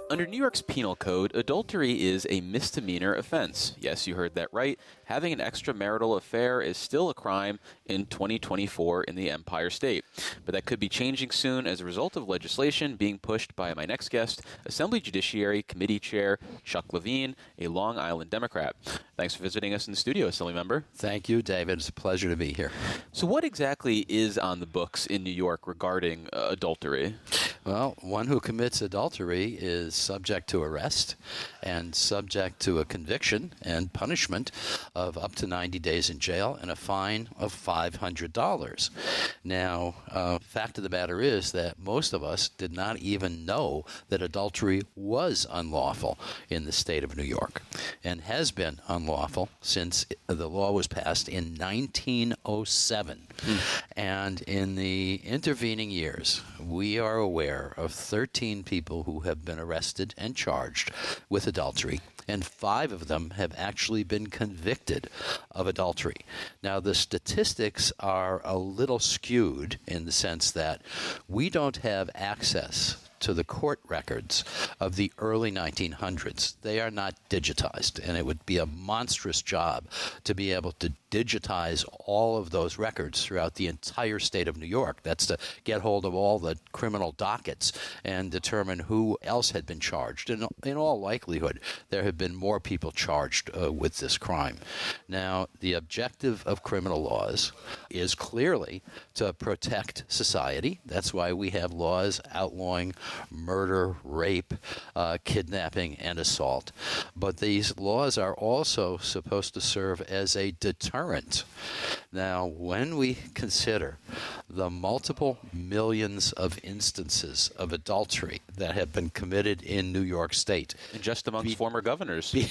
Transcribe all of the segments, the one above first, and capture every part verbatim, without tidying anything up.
Under New York's penal code, adultery is a misdemeanor offense. Yes, you heard that right. Having an extramarital affair is still a crime in twenty twenty-four in the Empire State. But that could be changing soon as a result of legislation being pushed by my next guest, Assembly Judiciary Committee Chair Chuck Levine, a Long Island Democrat. Thanks for visiting us in the studio, Assembly Member. Thank you, David. It's a pleasure to be here. So what exactly is on the books in New York regarding uh, adultery? Well, one who commits adultery is subject to arrest and subject to a conviction and punishment of up to ninety days in jail and a fine of five hundred dollars. Now, uh, fact of the matter is that most of us did not even know that adultery was unlawful in the state of New York and has been unlawful since the law was passed in nineteen oh seven. Hmm. And in the intervening years, we are aware of thirteen people who have been arrested and charged with adultery, and five of them have actually been convicted of adultery. Now, the statistics are a little skewed in the sense that we don't have access to the court records of the early nineteen hundreds. They are not digitized, and it would be a monstrous job to be able to digitize all of those records throughout the entire state of New York. That's to get hold of all the criminal dockets and determine who else had been charged. And in all likelihood, there have been more people charged uh, with this crime. Now, the objective of criminal laws is clearly to protect society. That's why we have laws outlawing murder, rape, uh, kidnapping, and assault. But these laws are also supposed to serve as a deterrent. Now, when we consider the multiple millions of instances of adultery that have been committed in New York State. And just amongst be, former governors. Be,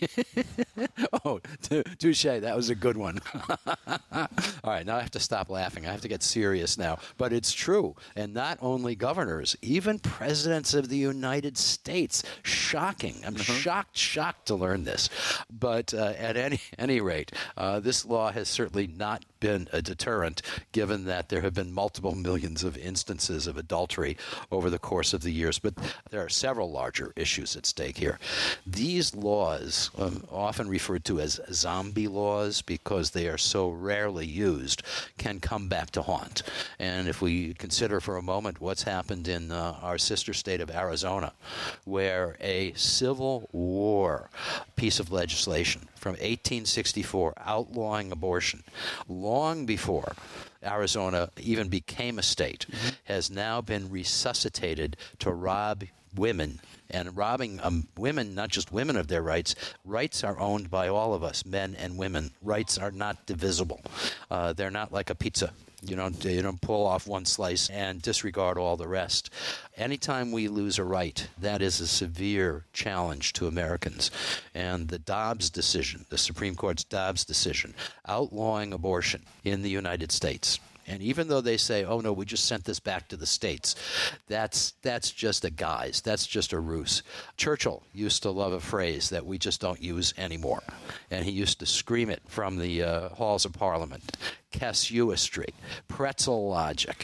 oh, touche. That was a good one. All right, now I have to stop laughing. I have to get serious now. But it's true. And not only governors, even presidents of the United States. Shocking. I'm mm-hmm. shocked, shocked to learn this. But uh, at any any rate, uh, this law has certainly not been a deterrent, given that there have been multiple millions of instances of adultery over the course of the years. But there are several larger issues at stake here. These laws, um, often referred to as zombie laws because they are so rarely used, can come back to haunt. And if we consider for a moment what's happened in uh, our sister state of Arizona, where a Civil War piece of legislation from eighteen sixty-four outlawing abortion, long before Arizona even became a state, mm-hmm. has now been resuscitated to rob women. And robbing um, women, not just women of their rights, rights are owned by all of us, men and women. Rights are not divisible. Uh, they're not like a pizza. You don't, you don't pull off one slice and disregard all the rest. Anytime we lose a right, that is a severe challenge to Americans. And the Dobbs decision, the Supreme Court's Dobbs decision, outlawing abortion in the United States. And even though they say, oh, no, we just sent this back to the states, that's that's just a guise. That's just a ruse. Churchill used to love a phrase that we just don't use anymore. And he used to scream it from the uh, halls of Parliament. Casuistry, pretzel logic,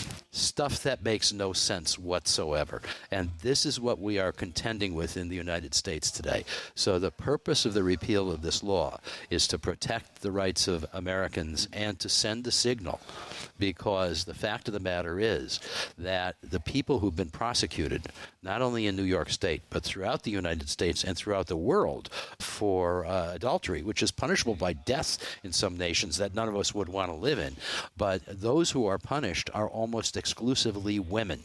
stuff that makes no sense whatsoever. And this is what we are contending with in the United States today. So the purpose of the repeal of this law is to protect the rights of Americans and to send a signal, because the fact of the matter is that the people who've been prosecuted, not only in New York State, but throughout the United States and throughout the world for uh, adultery, which is punishable by death in some nations that none of us would want to live in, but those who are punished are almost exclusively women.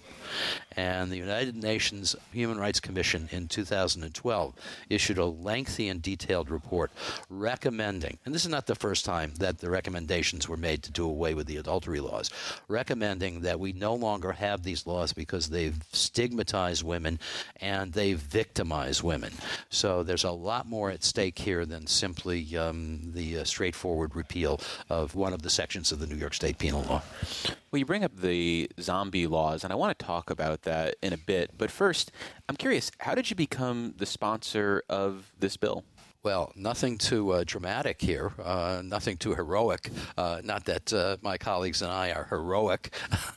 And the United Nations Human Rights Commission in two thousand twelve issued a lengthy and detailed report recommending, and this is not the first time that the recommendations were made to do away with the adultery laws, recommending that we no longer have these laws because they've stigmatized women and they victimize women. So there's a lot more at stake here than simply um, the uh, straightforward repeal of one of the sections of the New York State penal law. Well, you bring up the zombie laws, and I want to talk about that in a bit. But first, I'm curious, how did you become the sponsor of this bill? Well, nothing too uh, dramatic here, uh, nothing too heroic. Uh, not that uh, my colleagues and I are heroic.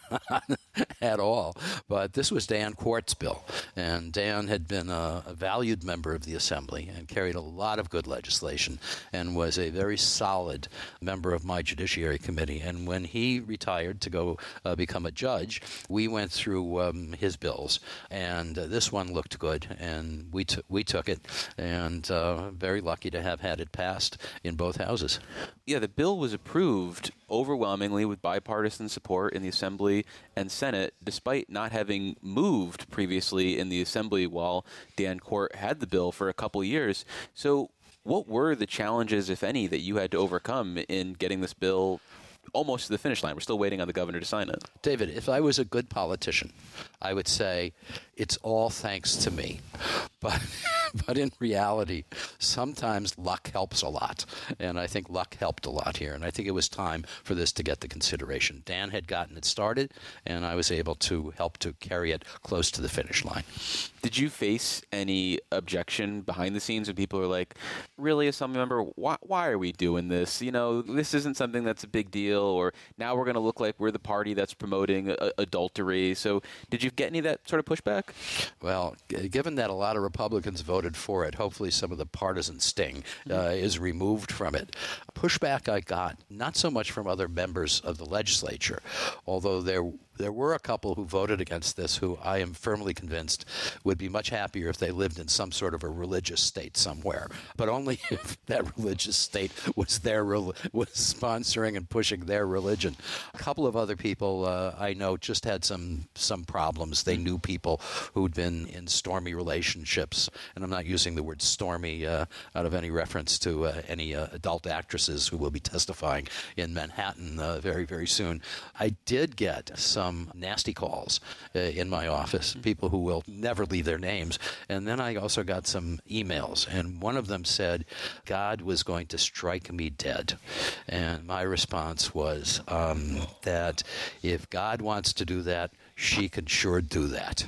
at all. But this was Dan Quart's bill, and Dan had been a, a valued member of the Assembly and carried a lot of good legislation and was a very solid member of my Judiciary Committee. And when he retired to go uh, become a judge, we went through um, his bills, and uh, this one looked good, and we, t- we took it, and uh, very lucky to have had it passed in both houses. Yeah, the bill was approved overwhelmingly with bipartisan support in the Assembly and Senate, despite not having moved previously in the Assembly while Dan Quart had the bill for a couple years. So what were the challenges, if any, that you had to overcome in getting this bill almost to the finish line? We're still waiting on the governor to sign it. David, if I was a good politician, I would say it's all thanks to me. But but in reality, sometimes luck helps a lot. And I think luck helped a lot here. And I think it was time for this to get the consideration. Dan had gotten it started, and I was able to help to carry it close to the finish line. Did you face any objection behind the scenes when people are like, really, Assembly member, why, why are we doing this? You know, this isn't something that's a big deal, or now we're going to look like we're the party that's promoting a- adultery. So did you get any of that sort of pushback? Well, g- given that a lot of Republicans voted for it, hopefully some of the partisan sting uh, is removed from it. Pushback I got, not so much from other members of the legislature, although there There were a couple who voted against this who I am firmly convinced would be much happier if they lived in some sort of a religious state somewhere, but only if that religious state was their was sponsoring and pushing their religion. A couple of other people uh, I know just had some some problems. They knew people who'd been in stormy relationships, and I'm not using the word stormy uh, out of any reference to uh, any uh, adult actresses who will be testifying in Manhattan uh, very, very soon. I did get some Some nasty calls uh, in my office, people who will never leave their names. And then I also got some emails, and one of them said, God was going to strike me dead. And my response was um, that if God wants to do that, she can sure do that.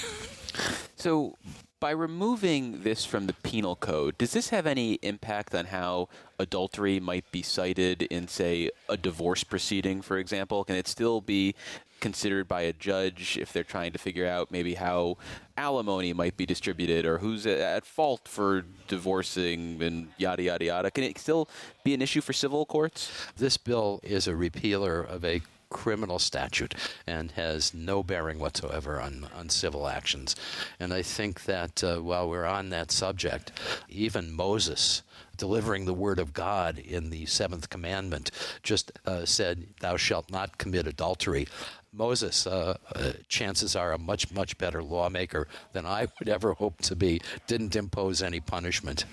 So by removing this from the penal code, does this have any impact on how adultery might be cited in, say, a divorce proceeding, for example? Can it still be considered by a judge if they're trying to figure out maybe how alimony might be distributed or who's at fault for divorcing and yada, yada, yada? Can it still be an issue for civil courts? This bill is a repealer of a criminal statute and has no bearing whatsoever on, on civil actions. And I think that uh, while we're on that subject, even Moses, delivering the word of God in the seventh commandment, just uh, said, thou shalt not commit adultery. Moses, uh, uh, chances are, a much, much better lawmaker than I would ever hope to be, didn't impose any punishment.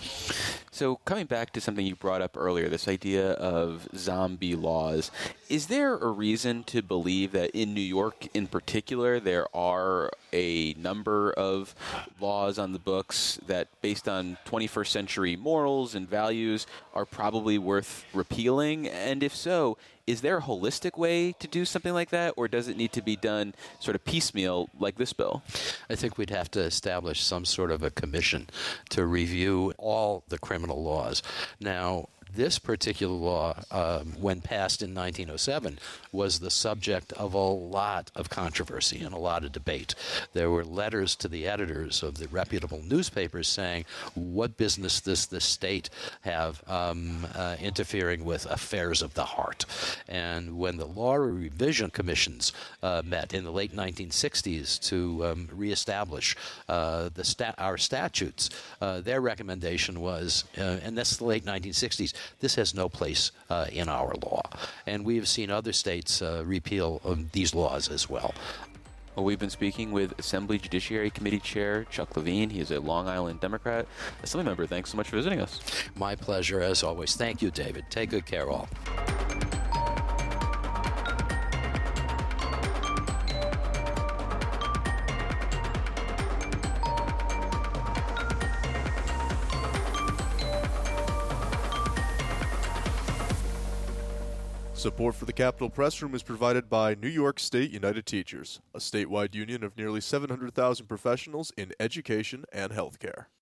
So coming back to something you brought up earlier, this idea of zombie laws, is there a reason to believe that in New York in particular there are a number of laws on the books that, based on twenty-first century morals and values, are probably worth repealing? And if so, is there a holistic way to do something like that, or does it need to be done sort of piecemeal like this bill? I think we'd have to establish some sort of a commission to review all the criminal laws. Now, this particular law, um, when passed in nineteen oh seven, was the subject of a lot of controversy and a lot of debate. There were letters to the editors of the reputable newspapers saying, what business does the state have um, uh, interfering with affairs of the heart? And when the Law Revision Commissions uh, met in the late nineteen sixties to um, reestablish uh, the sta- our statutes, uh, their recommendation was, uh, and that's the late nineteen sixties, this has no place uh, in our law. And we have seen other states uh, repeal um, these laws as well. Well, we've been speaking with Assembly Judiciary Committee Chair Chuck Levine. He is a Long Island Democrat. Assembly member, thanks so much for visiting us. My pleasure, as always. Thank you, David. Take good care, all. Support for the Capitol Press Room is provided by New York State United Teachers, a statewide union of nearly seven hundred thousand professionals in education and healthcare.